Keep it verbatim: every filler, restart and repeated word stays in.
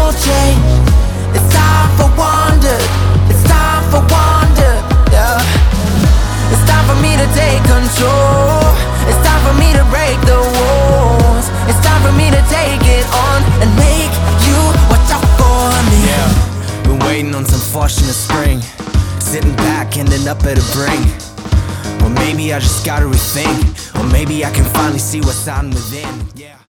change. It's time for wonder. It's time for wonder, yeah. It's time for me to take control. It's time for me to break the walls. It's time for me to take it on and make you watch out for me. Yeah, been waiting on some fortunate spring, sitting back, ending up at a brink. Or maybe I just gotta rethink, or maybe I can finally see what's on within. Yeah.